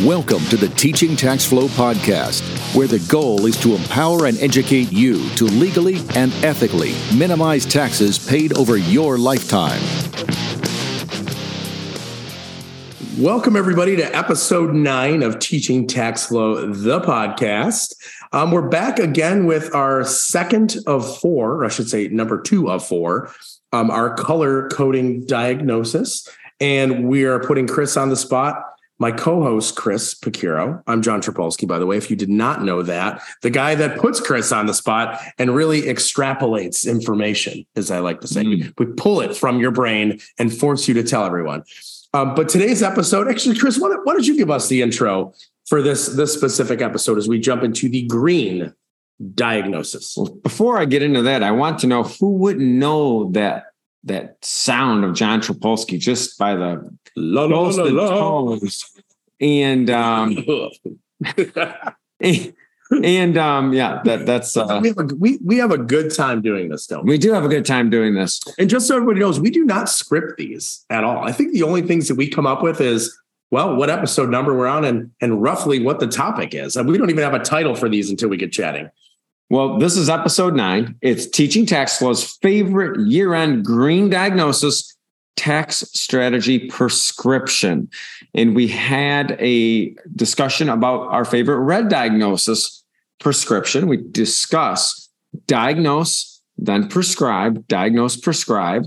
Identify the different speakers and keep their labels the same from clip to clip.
Speaker 1: Welcome to the Teaching Tax Flow podcast, where the goal is to empower and educate you to legally and ethically minimize taxes paid over your lifetime.
Speaker 2: Welcome, everybody, to episode 9 of Teaching Tax Flow, the podcast. We're back again with our second of 4, or I should say number 2 of 4, our color coding diagnosis. And we are putting Chris on the spot. My co-host, Chris Picciero. I'm John Trapolsky, by the way, if you did not know that. The guy that puts Chris on the spot and really extrapolates information, as I like to say. We pull it from your brain and force you to tell everyone. But today's episode, actually, Chris, why don't you give us the intro for this specific episode as we jump into the green diagnosis?
Speaker 3: Well, before I get into that, I want to know who wouldn't know that sound of John Trapolsky just by the tones. And that's
Speaker 2: we have a good time doing this, don't we?
Speaker 3: We do have a good time doing this.
Speaker 2: And just so everybody knows, we do not script these at all. I think the only things that we come up with is, well, what episode number we're on and roughly what the topic is. And we don't even have a title for these until we get chatting.
Speaker 3: Well, this is episode 9. It's Teaching Tax Flow's favorite year-end green diagnosis tax strategy prescription. And we had a discussion about our favorite red diagnosis prescription. We discuss diagnose, then prescribe, diagnose, prescribe.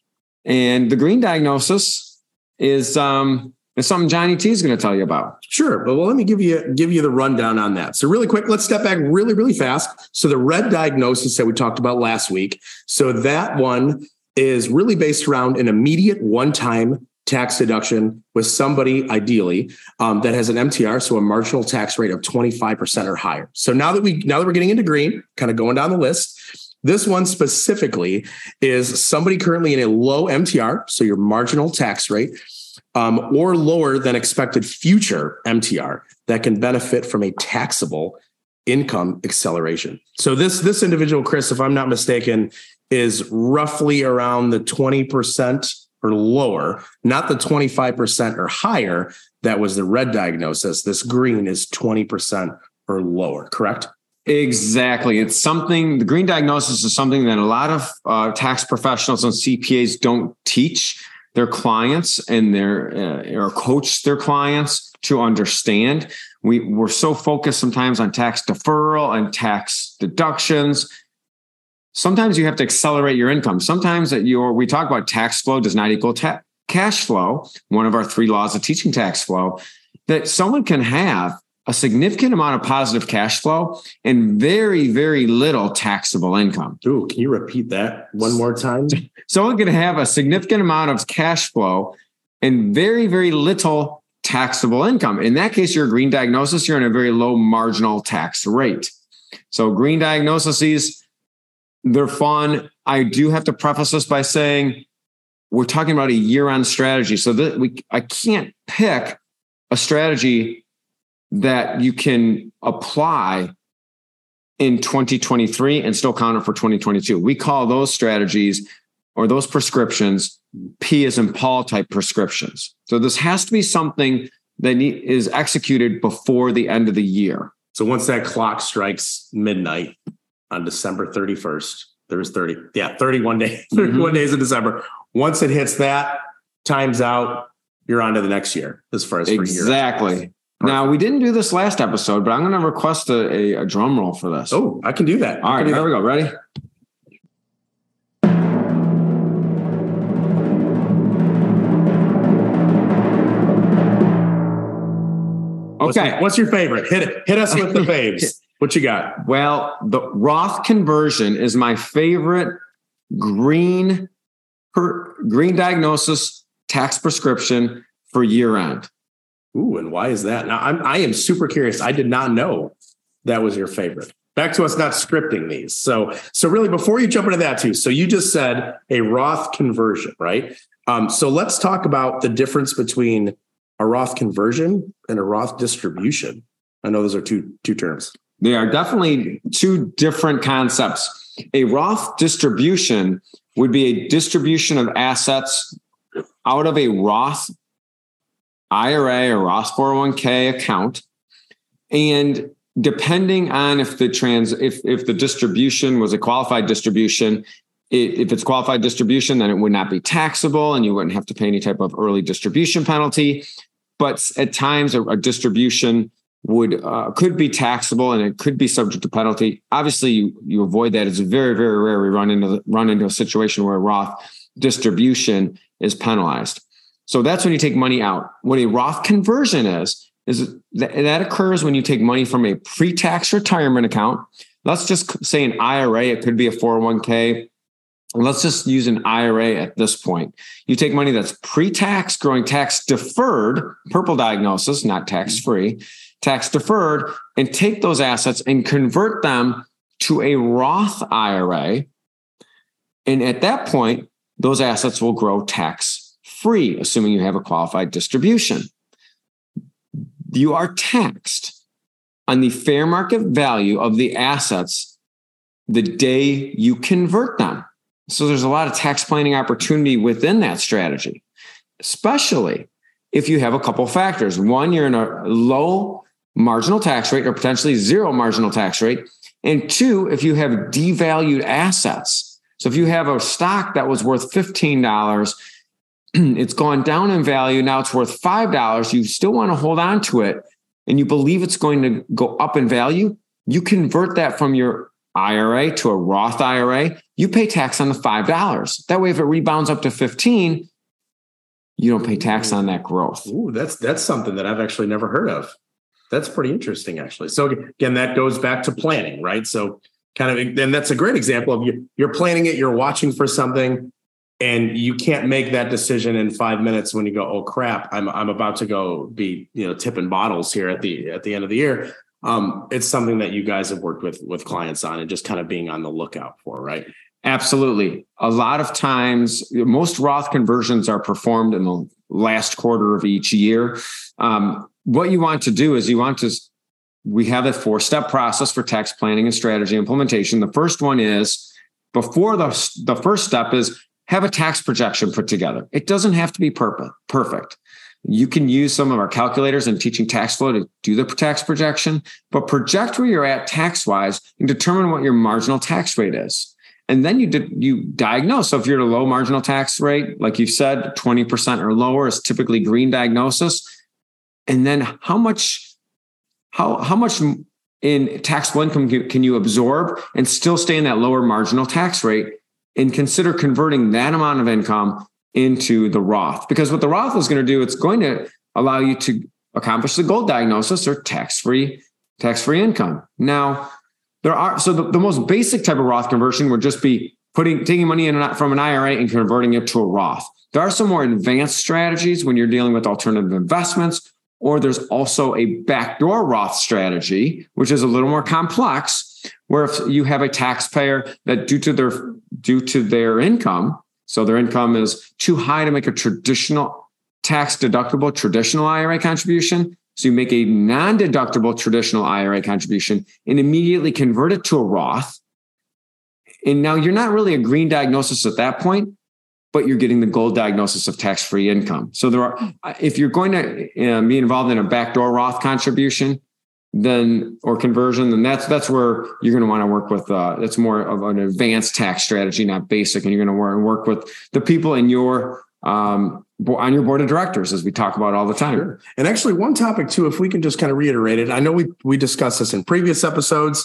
Speaker 3: And the green diagnosis is something Johnny T is going to tell you about.
Speaker 2: Sure. But let me give you the rundown on that. So really quick, let's step back really, really fast. So the red diagnosis that we talked about last week. So that one is really based around an immediate one-time tax deduction with somebody ideally that has an MTR, so a marginal tax rate of 25% or higher. So now that we're getting into green, kind of going down the list, this one specifically is somebody currently in a low MTR, so your marginal tax rate, or lower than expected future MTR that can benefit from a taxable income acceleration. So this individual, Chris, if I'm not mistaken, is roughly around the 20% or lower, not the 25% or higher. That was the red diagnosis. This green is 20% or lower, correct?
Speaker 3: Exactly. The green diagnosis is something that a lot of tax professionals and CPAs don't teach their clients and or coach their clients to understand. We're so focused sometimes on tax deferral and tax deductions. Sometimes you have to accelerate your income. Sometimes we talk about tax flow does not equal cash flow, one of our 3 laws of teaching tax flow, that someone can have a significant amount of positive cash flow and very, very little taxable income.
Speaker 2: Ooh, can you repeat that one more time?
Speaker 3: Someone can have a significant amount of cash flow and very, very little taxable income. In that case, you're a green diagnosis, you're in a very low marginal tax rate. So green diagnoses, they're fun. I do have to preface this by saying we're talking about a year-end strategy. So I can't pick a strategy that you can apply in 2023 and still count it for 2022. We call those strategies or those prescriptions P as in Paul type prescriptions. So this has to be something that is executed before the end of the year.
Speaker 2: So once that clock strikes midnight on December 31st, there's 31 days in December. Once it hits that, time's out, you're on to the next year as far as for
Speaker 3: exactly.
Speaker 2: Year.
Speaker 3: Now, we didn't do this last episode, but I'm going to request a drum roll for this.
Speaker 2: Oh, I can do that.
Speaker 3: All right, here we go. Ready? Okay.
Speaker 2: What's your favorite? Hit us with the faves. What you got?
Speaker 3: Well, the Roth conversion is my favorite green diagnosis tax prescription for year end.
Speaker 2: Ooh, and why is that? Now, I am super curious. I did not know that was your favorite. Back to us not scripting these. So really, before you jump into that too, so you just said a Roth conversion, right? So let's talk about the difference between a Roth conversion and a Roth distribution. I know those are two terms.
Speaker 3: They are definitely 2 different concepts. A Roth distribution would be a distribution of assets out of a Roth IRA or Roth 401k account. And depending on if the distribution was a qualified distribution, if it's qualified distribution, then it would not be taxable and you wouldn't have to pay any type of early distribution penalty. But at times a distribution could be taxable and it could be subject to penalty. Obviously, you avoid that. It's very, very rare we run into a situation where a Roth distribution is penalized. So that's when you take money out. What a Roth conversion is that occurs when you take money from a pre-tax retirement account. Let's just say an IRA. It could be a 401k. Let's just use an IRA at this point. You take money that's pre-tax, growing tax deferred, purple diagnosis, not tax-free, tax deferred, and take those assets and convert them to a Roth IRA. And at that point, those assets will grow tax-free, assuming you have a qualified distribution. You are taxed on the fair market value of the assets the day you convert them. So there's a lot of tax planning opportunity within that strategy, especially if you have a couple of factors. One, you're in a low marginal tax rate or potentially zero marginal tax rate. And two, if you have devalued assets. So if you have a stock that was worth $15, it's gone down in value. Now it's worth $5. You still want to hold on to it and you believe it's going to go up in value. You convert that from your IRA to a Roth IRA, you pay tax on the $5. That way, if it rebounds up to 15, you don't pay tax on that growth.
Speaker 2: Ooh, that's something that I've actually never heard of. That's pretty interesting, actually. So again, that goes back to planning, right? So and that's a great example of you're planning it, you're watching for something, and you can't make that decision in 5 minutes when you go, oh crap, I'm about to go be tipping bottles here at the end of the year. It's something that you guys have worked with clients on and just kind of being on the lookout for, right?
Speaker 3: Absolutely. A lot of times, most Roth conversions are performed in the last quarter of each year. What you want to do is we have a 4-step process for tax planning and strategy implementation. The first one is, before the first step is have a tax projection put together. It doesn't have to be perfect. You can use some of our calculators in Teaching Tax Flow to do the tax projection, but project where you're at tax-wise and determine what your marginal tax rate is. And then you diagnose. So if you're at a low marginal tax rate, like you said, 20% or lower is typically green diagnosis. And then how much in taxable income can you absorb and still stay in that lower marginal tax rate, and consider converting that amount of income into the Roth. Because what the Roth is going to do, it's going to allow you to accomplish the gold diagnosis or tax-free income. Now, the most basic type of Roth conversion would just be taking money from an IRA and converting it to a Roth. There are some more advanced strategies when you're dealing with alternative investments, or there's also a backdoor Roth strategy, which is a little more complex, where if you have a taxpayer that due to their income, so their income is too high to make a traditional tax-deductible traditional IRA contribution. So you make a non-deductible traditional IRA contribution and immediately convert it to a Roth. And now you're not really a green diagnosis at that point, but you're getting the gold diagnosis of tax-free income. So if you're going to be involved in a backdoor Roth contribution, or conversion, then that's where you're going to want to work with. That's more of an advanced tax strategy, not basic. And you're going to work with the people in your on your board of directors, as we talk about all the time.
Speaker 2: Sure. And actually, one topic too, if we can just kind of reiterate it. I know we discussed this in previous episodes.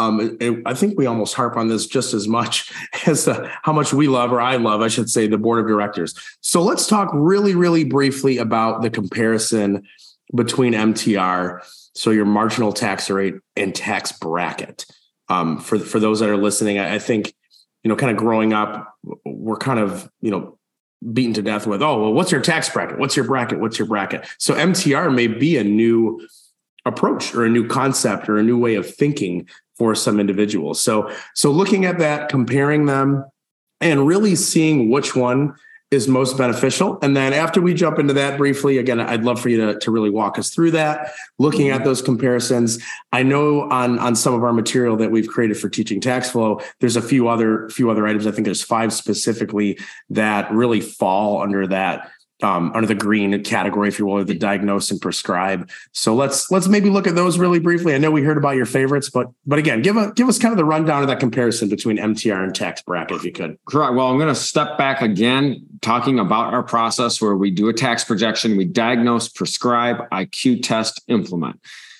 Speaker 2: I think we almost harp on this just as much as how much we love, or I love, I should say, the board of directors. So let's talk really, really briefly about the comparison between MTR. So your marginal tax rate and tax bracket. For those that are listening, I think, kind of growing up, we're kind of, beaten to death with, oh, well, what's your tax bracket? What's your bracket? What's your bracket? So MTR may be a new approach or a new concept or a new way of thinking for some individuals. So looking at that, comparing them, and really seeing which one is most beneficial. And then after we jump into that briefly, again, I'd love for you to really walk us through that, looking at those comparisons. I know on some of our material that we've created for Teaching Tax Flow, there's a few other items. I think there's 5 specifically that really fall under that under the green category, if you will, or the diagnose and prescribe. So let's maybe look at those really briefly. I know we heard about your favorites, but again, give us kind of the rundown of that comparison between MTR and tax bracket, if you could.
Speaker 3: Correct. Well, I'm going to step back again, talking about our process where we do a tax projection, we diagnose, prescribe, IQ test, implement.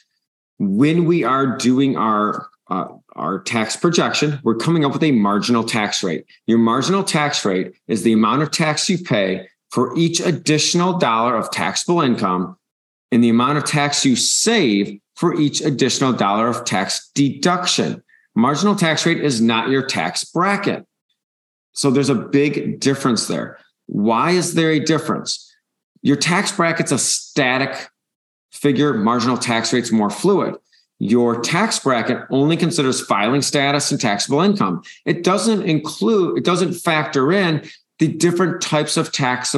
Speaker 3: When we are doing our tax projection, we're coming up with a marginal tax rate. Your marginal tax rate is the amount of tax you pay for each additional dollar of taxable income and the amount of tax you save for each additional dollar of tax deduction. Marginal tax rate is not your tax bracket. So there's a big difference there. Why is there a difference? Your tax bracket's a static figure. Marginal tax rate's more fluid. Your tax bracket only considers filing status and taxable income. It doesn't factor in the different types of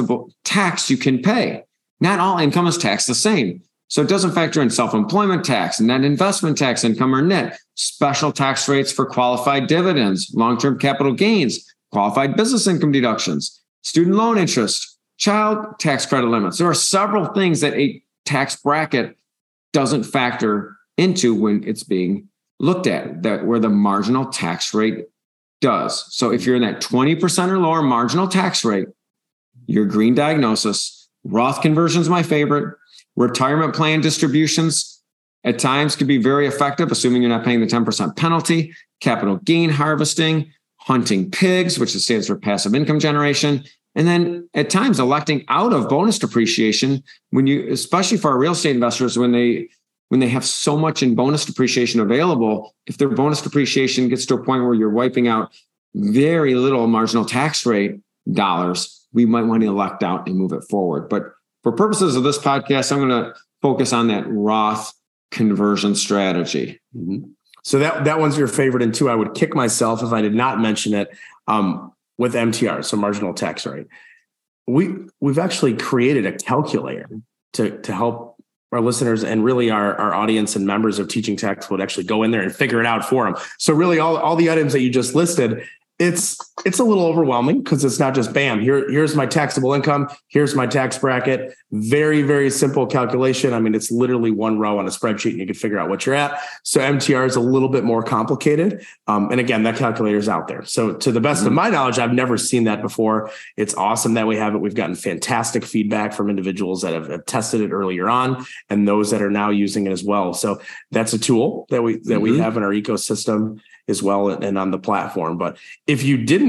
Speaker 3: tax you can pay. Not all income is taxed the same. So it doesn't factor in self-employment tax, net investment tax income or net, special tax rates for qualified dividends, long-term capital gains, qualified business income deductions, student loan interest, child tax credit limits. There are several things that a tax bracket doesn't factor into when it's being looked at, that where the marginal tax rate does. So if you're in that 20% or lower marginal tax rate, your green diagnosis, Roth conversion is my favorite. Retirement plan distributions at times could be very effective, assuming you're not paying the 10% penalty. Capital gain harvesting, hunting pigs, which stands for passive income generation. And then at times electing out of bonus depreciation especially for our real estate investors, when they have so much in bonus depreciation available, if their bonus depreciation gets to a point where you're wiping out very little marginal tax rate dollars, we might want to elect out and move it forward. But for purposes of this podcast, I'm going to focus on that Roth conversion strategy.
Speaker 2: Mm-hmm. So that one's your favorite. And two, I would kick myself if I did not mention it with MTR, so marginal tax rate. We've actually created a calculator to help our listeners and really our audience and members of Teaching Tax would actually go in there and figure it out for them. So really all the items that you just listed, it's a little overwhelming because it's not just bam, here's my taxable income, here's my tax bracket. Very, very simple calculation. I mean, it's literally one row on a spreadsheet and you can figure out what you're at. So MTR is a little bit more complicated. And again, that calculator is out there. So to the best of my knowledge, I've never seen that before. It's awesome that we have it. We've gotten fantastic feedback from individuals that have tested it earlier on and those that are now using it as well. So that's a tool that we have in our ecosystem as well and on the platform. But if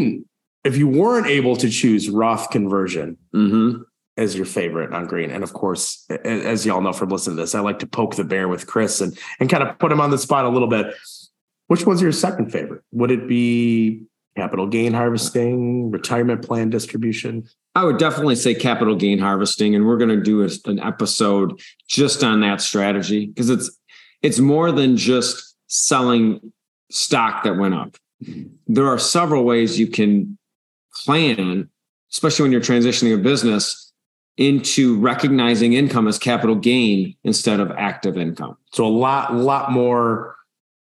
Speaker 2: you weren't able to choose Roth conversion as your favorite on green, and of course, as y'all know from listening to this, I like to poke the bear with Chris and kind of put him on the spot a little bit. Which one's your second favorite? Would it be capital gain harvesting, retirement plan distribution?
Speaker 3: I would definitely say capital gain harvesting, and we're going to do an episode just on that strategy because it's more than just selling stock that went up. There are several ways you can plan, especially when you're transitioning a business, into recognizing income as capital gain instead of active income.
Speaker 2: So a lot more,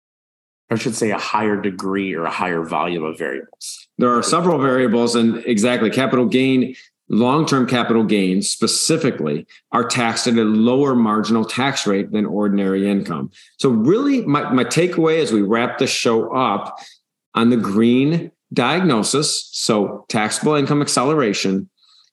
Speaker 2: I should say a higher degree or a higher volume of variables.
Speaker 3: There are several variables, and exactly capital gain, long-term capital gains specifically are taxed at a lower marginal tax rate than ordinary income. So really my takeaway as we wrap the show up on the green diagnosis, so taxable income acceleration,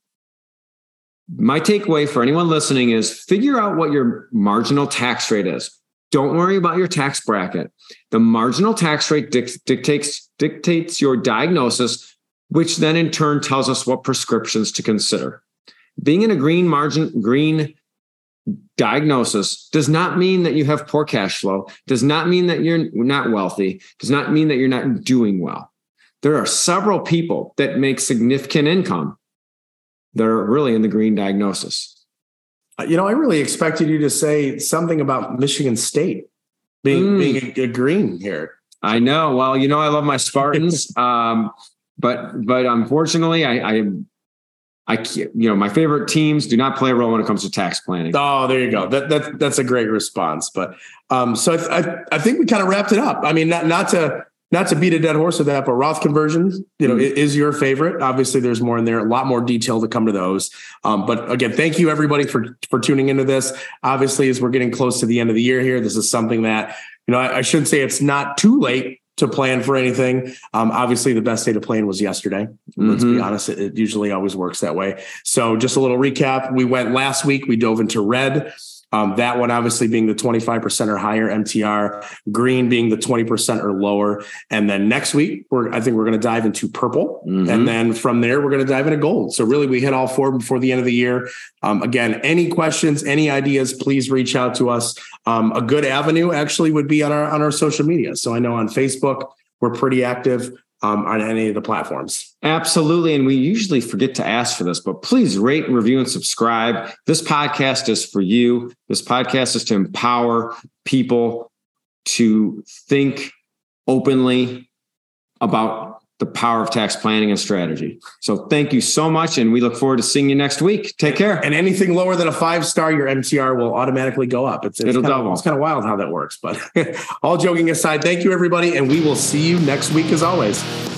Speaker 3: my takeaway for anyone listening is figure out what your marginal tax rate is. Don't worry about your tax bracket. The marginal tax rate dictates your diagnosis, which then in turn tells us what prescriptions to consider. Being in a green diagnosis does not mean that you have poor cash flow, does not mean that you're not wealthy, does not mean that you're not doing well. There are several people that make significant income that are really in the green diagnosis.
Speaker 2: I really expected you to say something about Michigan State being a green here.
Speaker 3: I know. Well, I love my Spartans. But unfortunately, I my favorite teams do not play a role when it comes to tax planning.
Speaker 2: Oh, there you go. That's a great response. But so I think we kind of wrapped it up. I mean, not to not to beat a dead horse with that, but Roth conversions, is your favorite. Obviously, there's more in there, a lot more detail to come to those. But again, thank you everybody for tuning into this. Obviously, as we're getting close to the end of the year here, this is something that, I should say it's not too late to plan for anything. Obviously, the best day to plan was yesterday. Let's be honest. It usually always works that way. So just a little recap. We went last week, we dove into red. That one obviously being the 25% or higher MTR, green being the 20% or lower. And then next week, I think we're going to dive into purple. And then from there, we're going to dive into gold. So really we hit all four before the end of the year. Again, any questions, any ideas, please reach out to us. A good avenue actually would be on our social media. So I know on Facebook, we're pretty active. On any of the platforms.
Speaker 3: Absolutely. And we usually forget to ask for this, but please rate, review, and subscribe. This podcast is for you. This podcast is to empower people to think openly about the power of tax planning and strategy. So thank you so much. And we look forward to seeing you next week. Take care.
Speaker 2: And anything lower than a 5-star, your MTR will automatically go up. It'll double. It's kind of wild how that works, but all joking aside, thank you everybody. And we will see you next week as always.